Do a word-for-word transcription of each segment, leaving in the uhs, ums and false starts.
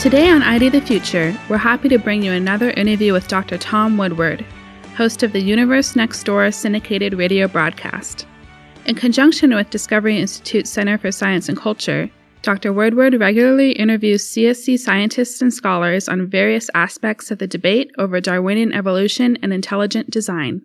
Today on I D the Future, we're happy to bring you another interview with Doctor Tom Woodward, host of the Universe Next Door syndicated radio broadcast. In conjunction with Discovery Institute's Center for Science and Culture, Doctor Woodward regularly interviews C S C scientists and scholars on various aspects of the debate over Darwinian evolution and intelligent design.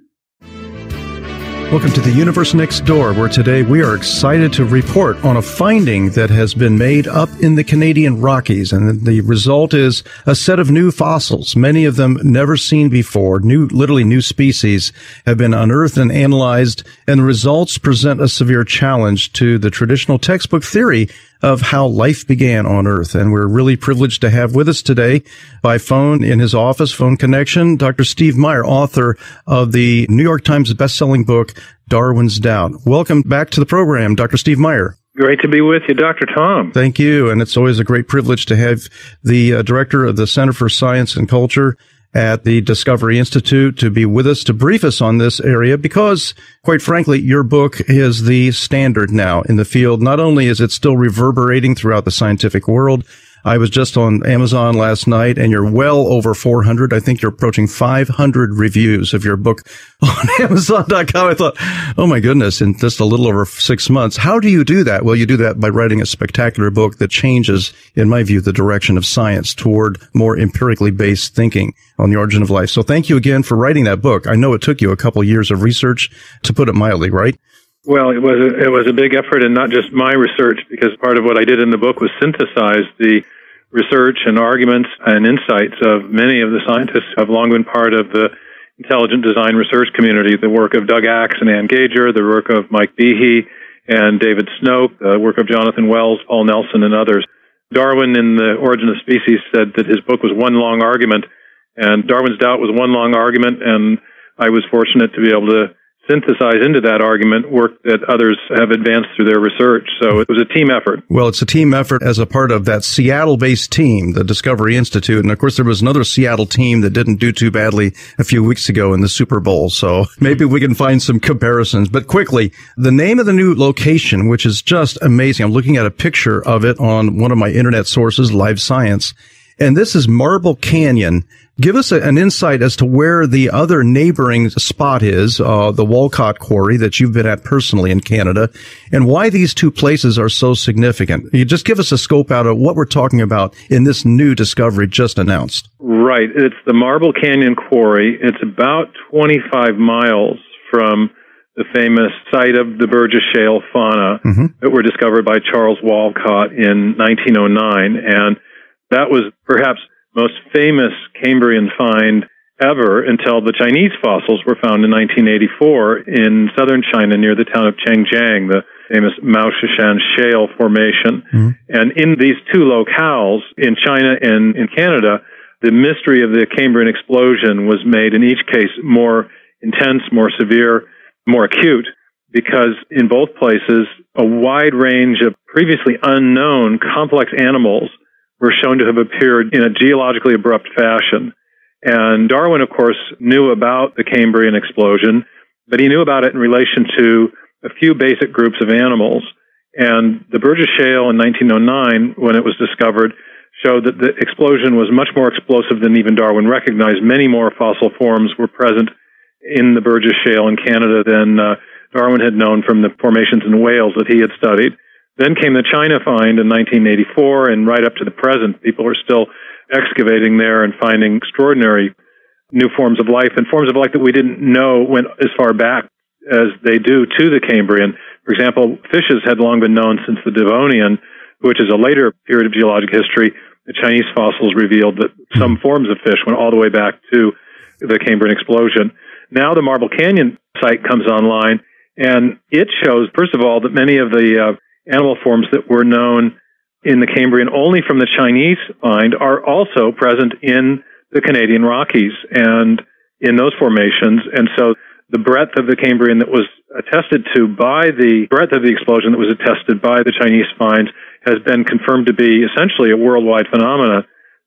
Welcome to the Universe Next Door, where today we are excited to report on a finding that has been made up in the Canadian Rockies. And the result is a set of new fossils, many of them never seen before. New, literally new species have been unearthed and analyzed, and the results present a severe challenge to the traditional textbook theory of how life began on Earth. And we're really privileged to have with us today by phone in his office, phone connection, Doctor Steve Meyer, author of the New York Times bestselling book, Darwin's Doubt. Welcome back to the program, Doctor Steve Meyer. Great to be with you, Doctor Tom. Thank you. And it's always a great privilege to have the uh, director of the Center for Science and Culture at the Discovery Institute to be with us to brief us on this area because, quite frankly, your book is the standard now in the field. Not only is it still reverberating throughout the scientific world, I was just on Amazon last night, and you're well over four hundred. I think you're approaching five hundred reviews of your book on Amazon dot com. I thought, oh my goodness, in just a little over six months. How do you do that? Well, you do that by writing a spectacular book that changes, in my view, the direction of science toward more empirically based thinking on the origin of life. So thank you again for writing that book. I know it took you a couple years of research, to put it mildly, right? Well, it was a, it was a big effort, and not just my research, because part of what I did in the book was synthesize the research and arguments and insights of many of the scientists who have long been part of the intelligent design research community, the work of Doug Axe and Ann Gager, the work of Mike Behe and David Snoke, the work of Jonathan Wells, Paul Nelson, and others. Darwin, in The Origin of Species, said that his book was one long argument, and Darwin's Doubt was one long argument, and I was fortunate to be able to synthesize into that argument work that others have advanced through their research. So it was a team effort. Well, it's a team effort as a part of that Seattle-based team, the Discovery Institute. And of course, there was another Seattle team that didn't do too badly a few weeks ago in the Super Bowl. So maybe we can find some comparisons. But quickly, the name of the new location, which is just amazing. I'm looking at a picture of it on one of my internet sources, Live Science. And this is Marble Canyon. Give us a, an insight as to where the other neighboring spot is, uh, the Walcott Quarry that you've been at personally in Canada, and why these two places are so significant. You just give us a scope out of what we're talking about in this new discovery just announced. Right. It's the Marble Canyon Quarry. It's about twenty-five miles from the famous site of the Burgess Shale fauna mm-hmm. that were discovered by Charles Walcott in nineteen oh nine. And that was perhaps most famous Cambrian find ever until the Chinese fossils were found in nineteen eighty-four in southern China near the town of Chengjiang, the famous Maoshishan Shale Formation. Mm-hmm. And in these two locales, in China and in Canada, the mystery of the Cambrian explosion was made in each case more intense, more severe, more acute, because in both places, a wide range of previously unknown complex animals were shown to have appeared in a geologically abrupt fashion. And Darwin, of course, knew about the Cambrian explosion, but he knew about it in relation to a few basic groups of animals. And the Burgess Shale in nineteen oh nine, when it was discovered, showed that the explosion was much more explosive than even Darwin recognized. Many more fossil forms were present in the Burgess Shale in Canada than uh, Darwin had known from the formations in Wales that he had studied. Then came the China find in nineteen eighty-four, and right up to the present, people are still excavating there and finding extraordinary new forms of life, and forms of life that we didn't know went as far back as they do to the Cambrian. For example, fishes had long been known since the Devonian, which is a later period of geologic history. The Chinese fossils revealed that some forms of fish went all the way back to the Cambrian explosion. Now the Marble Canyon site comes online, and it shows, first of all, that many of the uh, animal forms that were known in the Cambrian only from the Chinese find are also present in the Canadian Rockies and in those formations. And so the breadth of the Cambrian that was attested to by the breadth of the explosion that was attested by the Chinese finds has been confirmed to be essentially a worldwide phenomena.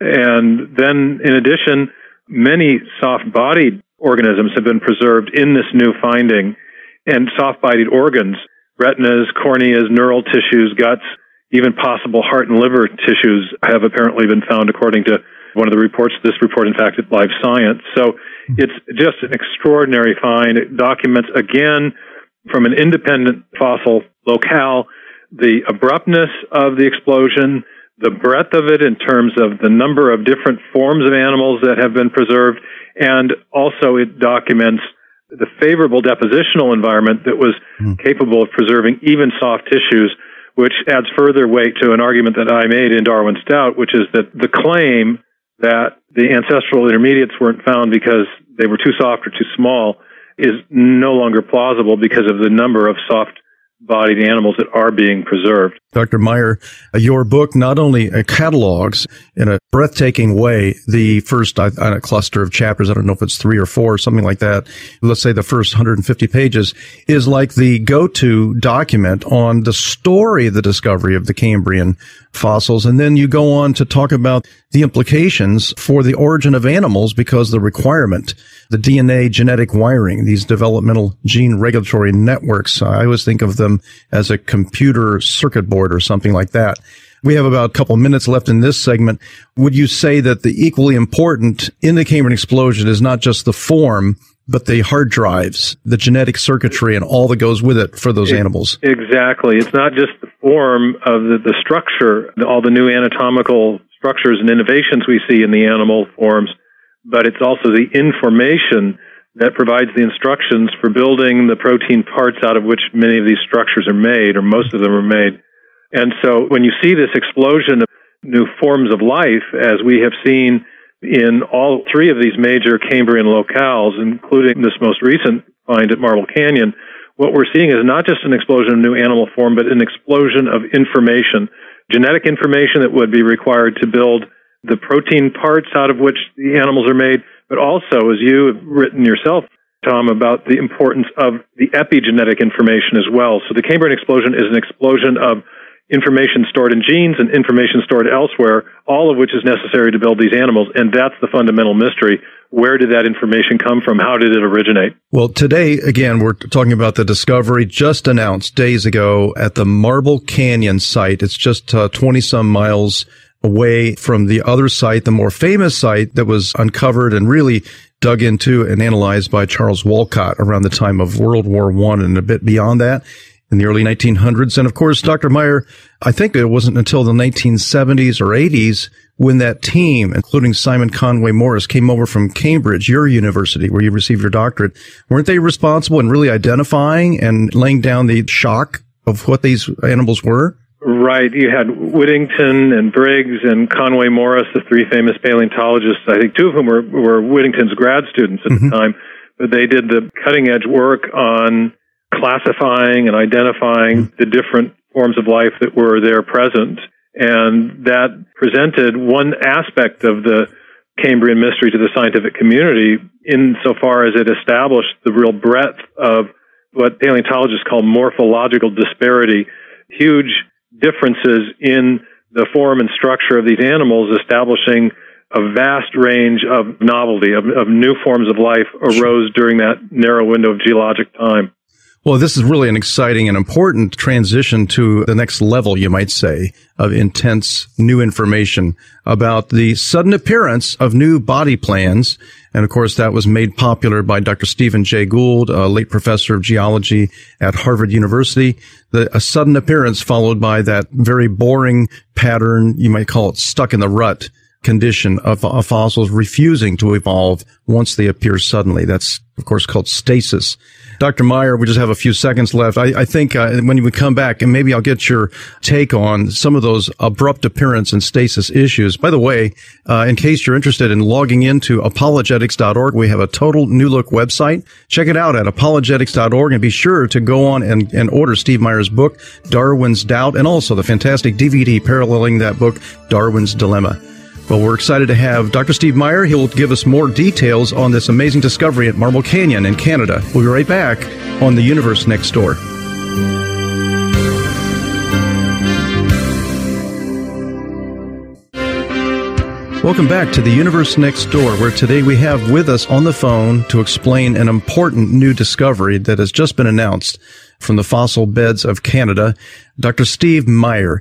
And then, in addition, many soft-bodied organisms have been preserved in this new finding, and soft-bodied organs, retinas, corneas, neural tissues, guts, even possible heart and liver tissues have apparently been found, according to one of the reports, this report, in fact, at Live Science. So it's just an extraordinary find. It documents, again, from an independent fossil locale, the abruptness of the explosion, the breadth of it in terms of the number of different forms of animals that have been preserved, and also it documents the favorable depositional environment that was mm. capable of preserving even soft tissues, which adds further weight to an argument that I made in Darwin's Doubt, which is that the claim that the ancestral intermediates weren't found because they were too soft or too small is no longer plausible because of the number of soft-bodied animals that are being preserved. Doctor Meyer, your book not only catalogs in a breathtaking way the first uh, a cluster of chapters, I don't know if it's three or four, something like that, let's say the first one hundred fifty pages, is like the go-to document on the story of the discovery of the Cambrian fossils. And then you go on to talk about the implications for the origin of animals because the requirement, the D N A genetic wiring, these developmental gene regulatory networks. I always think of them as a computer circuit board or something like that. We have about a couple of minutes left in this segment. Would you say that the equally important in the Cambrian explosion is not just the form, but the hard drives, the genetic circuitry, and all that goes with it for those it, animals? Exactly. It's not just the form of the, the structure, all the new anatomical structures and innovations we see in the animal forms, but it's also the information that provides the instructions for building the protein parts out of which many of these structures are made, or most of them are made. And so when you see this explosion of new forms of life, as we have seen in all three of these major Cambrian locales, including this most recent find at Marble Canyon, what we're seeing is not just an explosion of new animal form, but an explosion of information, genetic information that would be required to build the protein parts out of which the animals are made, but also, as you have written yourself, Tom, about the importance of the epigenetic information as well. So the Cambrian explosion is an explosion of information stored in genes and information stored elsewhere, all of which is necessary to build these animals. And that's the fundamental mystery. Where did that information come from? How did it originate? Well, today, again, we're talking about the discovery just announced days ago at the Marble Canyon site. It's just uh, twenty-some miles away from the other site, the more famous site that was uncovered and really dug into and analyzed by Charles Walcott around the time of World War One and a bit beyond that, in the early nineteen hundreds. And of course, Doctor Meyer, I think it wasn't until the nineteen seventies or eighties when that team, including Simon Conway Morris, came over from Cambridge, your university, where you received your doctorate. Weren't they responsible in really identifying and laying down the shock of what these animals were? Right. You had Whittington and Briggs and Conway Morris, the three famous paleontologists, I think two of whom were, were Whittington's grad students at mm-hmm. the time. But they did the cutting-edge work on classifying and identifying mm-hmm. the different forms of life that were there present. And that presented one aspect of the Cambrian mystery to the scientific community insofar as it established the real breadth of what paleontologists call morphological disparity, huge differences in the form and structure of these animals, establishing a vast range of novelty, of, of new forms of life arose during that narrow window of geologic time. Well, this is really an exciting and important transition to the next level, you might say, of intense new information about the sudden appearance of new body plans. And of course, that was made popular by Doctor Stephen Jay Gould, a late professor of geology at Harvard University. The, a sudden appearance followed by that very boring pattern, you might call it stuck in the rut condition of, of fossils refusing to evolve once they appear suddenly. That's, of course, called stasis. Doctor Meyer, we just have a few seconds left. I, I think uh, when we come back, and maybe I'll get your take on some of those abrupt appearance and stasis issues. By the way, uh, in case you're interested in logging into apologetics dot org, we have a total new look website. Check it out at apologetics dot org and be sure to go on and, and order Steve Meyer's book, Darwin's Doubt, and also the fantastic D V D paralleling that book, Darwin's Dilemma. Well, we're excited to have Doctor Steve Meyer. He'll give us more details on this amazing discovery at Marble Canyon in Canada. We'll be right back on The Universe Next Door. Welcome back to The Universe Next Door, where today we have with us on the phone to explain an important new discovery that has just been announced from the fossil beds of Canada, Doctor Steve Meyer.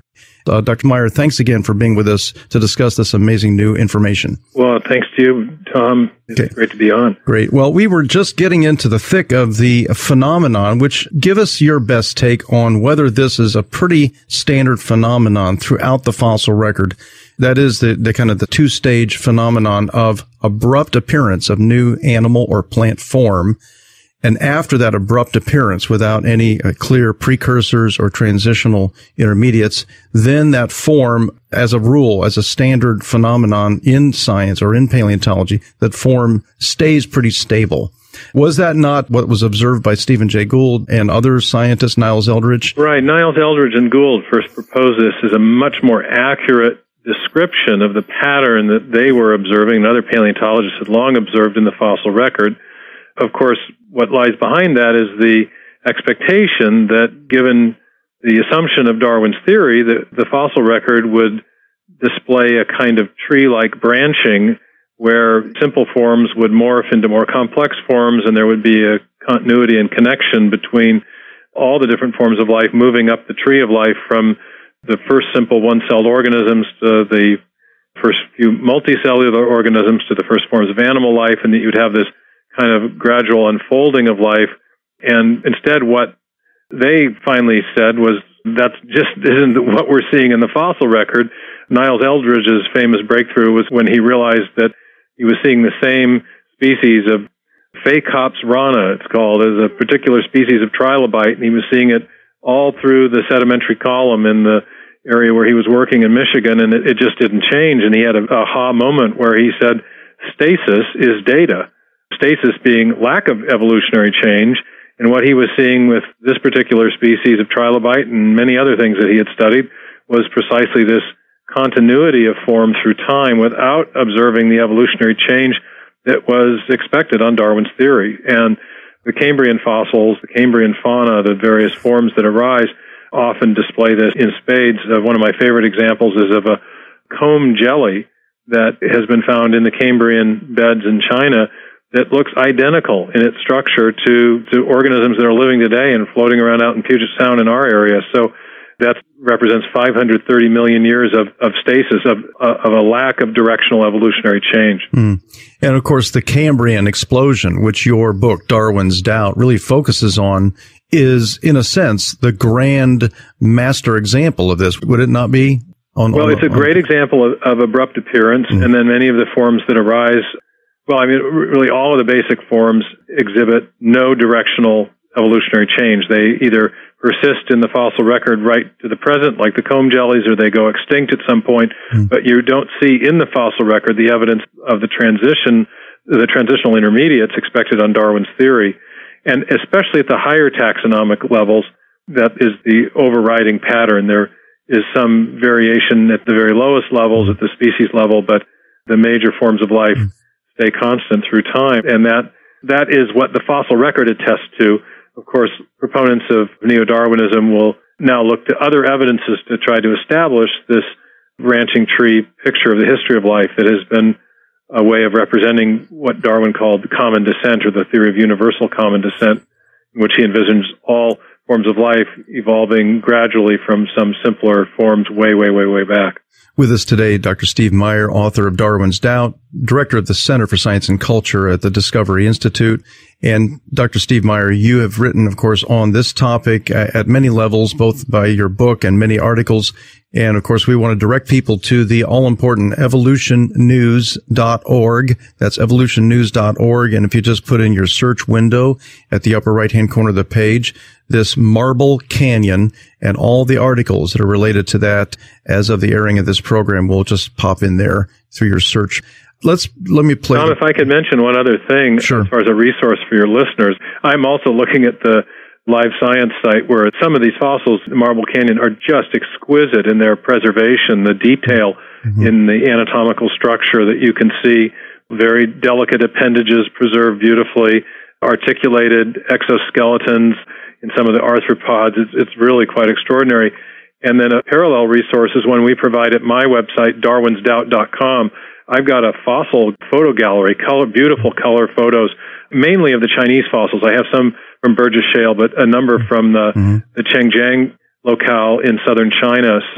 Uh, Doctor Meyer, thanks again for being with us to discuss this amazing new information. Well, thanks to you, Tom. It's okay. Great to be on. Great. Well, we were just getting into the thick of the phenomenon, which give us your best take on whether this is a pretty standard phenomenon throughout the fossil record. That is the, the kind of the two-stage phenomenon of abrupt appearance of new animal or plant form. And after that abrupt appearance, without any uh, clear precursors or transitional intermediates, then that form, as a rule, as a standard phenomenon in science or in paleontology, that form stays pretty stable. Was that not what was observed by Stephen Jay Gould and other scientists, Niles Eldredge? Right. Niles Eldredge and Gould first proposed this as a much more accurate description of the pattern that they were observing and other paleontologists had long observed in the fossil record. Of course, what lies behind that is the expectation that, given the assumption of Darwin's theory, that the fossil record would display a kind of tree-like branching where simple forms would morph into more complex forms, and there would be a continuity and connection between all the different forms of life moving up the tree of life, from the first simple one-celled organisms to the first few multicellular organisms to the first forms of animal life, and that you'd have this kind of gradual unfolding of life. And instead, what they finally said was that just isn't what we're seeing in the fossil record. Niles Eldredge's famous breakthrough was when he realized that he was seeing the same species of Phacops rana, it's called, as a particular species of trilobite, and he was seeing it all through the sedimentary column in the area where he was working in Michigan, and it, it just didn't change. And he had an aha moment where he said, stasis is data. Stasis being lack of evolutionary change, and what he was seeing with this particular species of trilobite and many other things that he had studied was precisely this continuity of form through time without observing the evolutionary change that was expected on Darwin's theory. And the Cambrian fossils, the Cambrian fauna, the various forms that arise often display this in spades. Uh, one of my favorite examples is of a comb jelly that has been found in the Cambrian beds in China that looks identical in its structure to, to organisms that are living today and floating around out in Puget Sound in our area. So that represents five hundred thirty million years of, of stasis, of, uh, of a lack of directional evolutionary change. Mm. And of course, the Cambrian explosion, which your book, Darwin's Doubt, really focuses on, is, in a sense, the grand master example of this. Would it not be? On, well, on, it's a great on, example of, of abrupt appearance, mm. and then many of the forms that arise. Well, I mean, really all of the basic forms exhibit no directional evolutionary change. They either persist in the fossil record right to the present, like the comb jellies, or they go extinct at some point, mm. but you don't see in the fossil record the evidence of the transition, the transitional intermediates expected on Darwin's theory. And especially at the higher taxonomic levels, that is the overriding pattern. There is some variation at the very lowest levels, at the species level, but the major forms of life mm. stay constant through time, and that that is what the fossil record attests to. Of course, proponents of neo-Darwinism will now look to other evidences to try to establish this branching tree picture of the history of life that has been a way of representing what Darwin called common descent, or the theory of universal common descent, in which he envisions all forms of life evolving gradually from some simpler forms way, way, way, way back. With us today, Doctor Steve Meyer, author of Darwin's Doubt, director of the Center for Science and Culture at the Discovery Institute. And Doctor Steve Meyer, you have written, of course, on this topic at many levels, both by your book and many articles. And of course, we want to direct people to the all-important evolution news dot org. That's evolution news dot org. And if you just put in your search window at the upper right-hand corner of the page, this Marble Canyon and all the articles that are related to that as of the airing of this program will just pop in there through your search. Let's, let me play. Tom, the, if I could mention one other thing, sure. as far as a resource for your listeners, I'm also looking at the Live Science site where some of these fossils in Marble Canyon are just exquisite in their preservation, the detail mm-hmm. in the anatomical structure that you can see, very delicate appendages preserved beautifully, articulated exoskeletons in some of the arthropods. It's, it's really quite extraordinary. And then a parallel resource is one we provide at my website, darwins doubt dot com. I've got a fossil photo gallery, color, beautiful color photos, mainly of the Chinese fossils. I have some from Burgess Shale, but a number from the, mm-hmm. the Chengjiang locale in southern China. So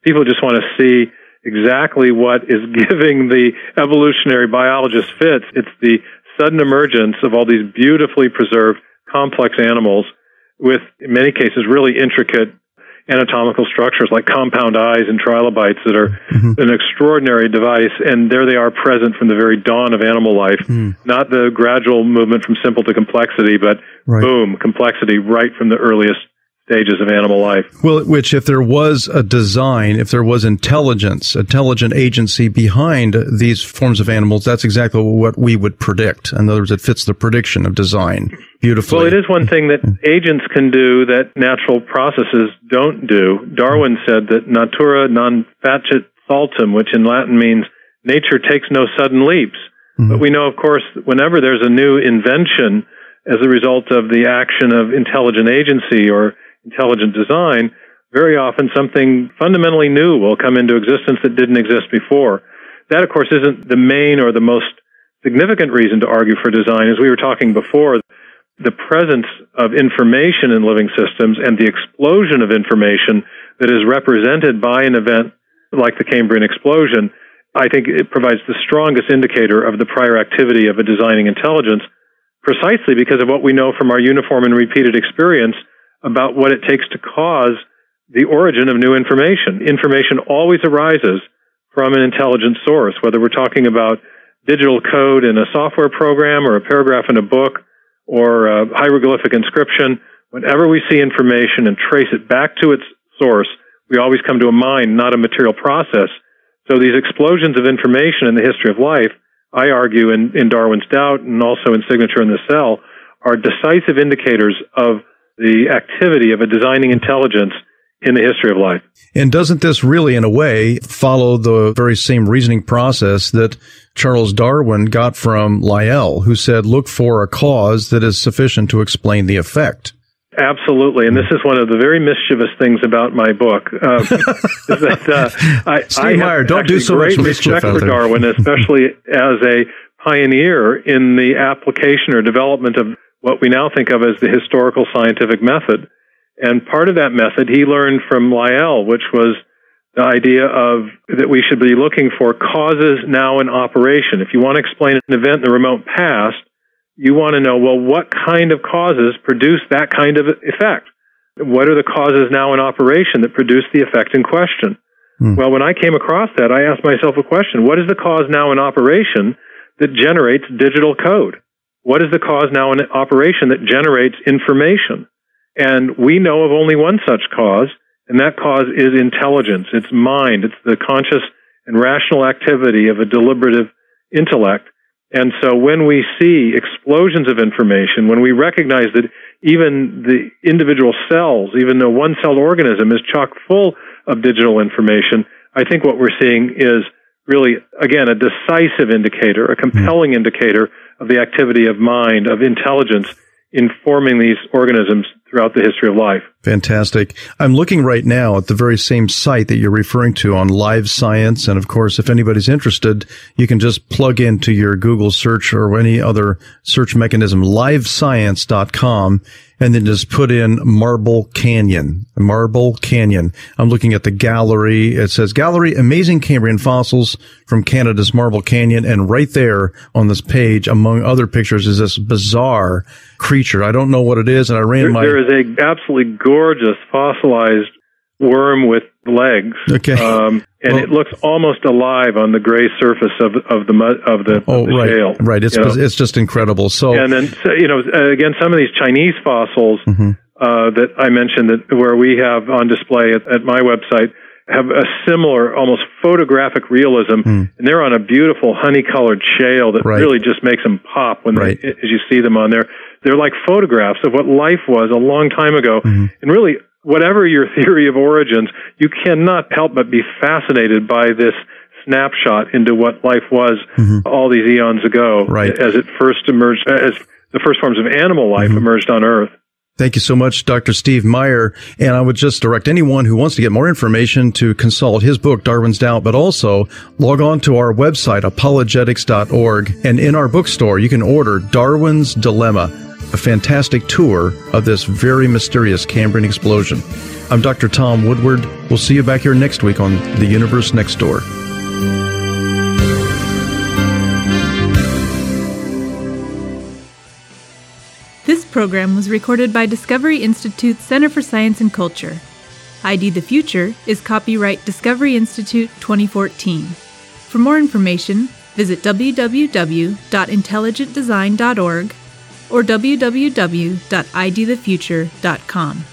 People just want to see exactly what is giving the evolutionary biologist fits. It's the sudden emergence of all these beautifully preserved, complex animals with, in many cases, really intricate anatomical structures like compound eyes and trilobites that are mm-hmm. an extraordinary device, and there they are present from the very dawn of animal life. Mm. Not the gradual movement from simple to complexity, but right. boom, complexity right from the earliest stages of animal life. Well, which if there was a design, if there was intelligence, intelligent agency behind these forms of animals, that's exactly what we would predict. In other words, it fits the prediction of design beautifully. Well, it is one thing that agents can do that natural processes don't do. Darwin said that natura non facit saltum, which in Latin means nature takes no sudden leaps. Mm-hmm. But we know, of course, whenever there's a new invention as a result of the action of intelligent agency or intelligent design, very often something fundamentally new will come into existence that didn't exist before. That, of course, isn't the main or the most significant reason to argue for design. As we were talking before, the presence of information in living systems and the explosion of information that is represented by an event like the Cambrian explosion, I think it provides the strongest indicator of the prior activity of a designing intelligence, precisely because of what we know from our uniform and repeated experience about what it takes to cause the origin of new information. Information always arises from an intelligent source, whether we're talking about digital code in a software program or a paragraph in a book or a hieroglyphic inscription. Whenever we see information and trace it back to its source, we always come to a mind, not a material process. So these explosions of information in the history of life, I argue in, in Darwin's Doubt and also in Signature in the Cell, are decisive indicators of the activity of a designing intelligence in the history of life. And doesn't this really, in a way, follow the very same reasoning process that Charles Darwin got from Lyell, who said, look for a cause that is sufficient to explain the effect? Absolutely, and this is one of the very mischievous things about my book. Uh, is that, uh, I, Steve I Meyer, don't do so much mischief respect for Darwin, especially as a pioneer in the application or development of what we now think of as the historical scientific method. And part of that method he learned from Lyell, which was the idea of that we should be looking for causes now in operation. If you want to explain an event in the remote past, you want to know, well, what kind of causes produce that kind of effect? What are the causes now in operation that produce the effect in question? Hmm. Well, when I came across that, I asked myself a question. What is the cause now in operation that generates digital code? What is the cause now in operation that generates information? And we know of only one such cause, and that cause is intelligence. It's mind. It's the conscious and rational activity of a deliberative intellect. And so when we see explosions of information, when we recognize that even the individual cells, even the one-celled organism is chock full of digital information, I think what we're seeing is really, again, a decisive indicator, a compelling indicator of the activity of mind, of intelligence, informing these organisms throughout the history of life. Fantastic. I'm looking right now at the very same site that you're referring to on Live Science. And of course, if anybody's interested, you can just plug into your Google search or any other search mechanism, live science dot com, and then just put in Marble Canyon. Marble Canyon. I'm looking at the gallery. It says Gallery Amazing Cambrian Fossils from Canada's Marble Canyon. And right there on this page, among other pictures, is this bizarre creature. I don't know what it is. And I ran there, my... There is a absolutely gorgeous fossilized worm with legs. Okay. Um, and well, it looks almost alive on the gray surface of of the mud, of the, oh, of the right, shale. Right. It's you know? It's just incredible. So and then you know again some of these Chinese fossils mm-hmm. uh, that I mentioned that where we have on display at, at my website have a similar almost photographic realism, mm. and they're on a beautiful honey-colored shale that right. really just makes them pop when right. they, as you see them on there. They're like photographs of what life was a long time ago, mm-hmm. and really. Whatever your theory of origins, you cannot help but be fascinated by this snapshot into what life was mm-hmm. all these eons ago, right. as it first emerged, as the first forms of animal life mm-hmm. emerged on Earth. Thank you so much, Doctor Steve Meyer. And I would just direct anyone who wants to get more information to consult his book, Darwin's Doubt, but also log on to our website, apologetics dot org. And in our bookstore, you can order Darwin's Dilemma. a fantastic tour of this very mysterious Cambrian explosion. I'm Doctor Tom Woodward. We'll see you back here next week on The Universe Next Door. This program was recorded by Discovery Institute Center for Science and Culture. I D the Future is copyright Discovery Institute twenty fourteen. For more information, visit w w w dot intelligent design dot org or w w w dot i d the future dot com.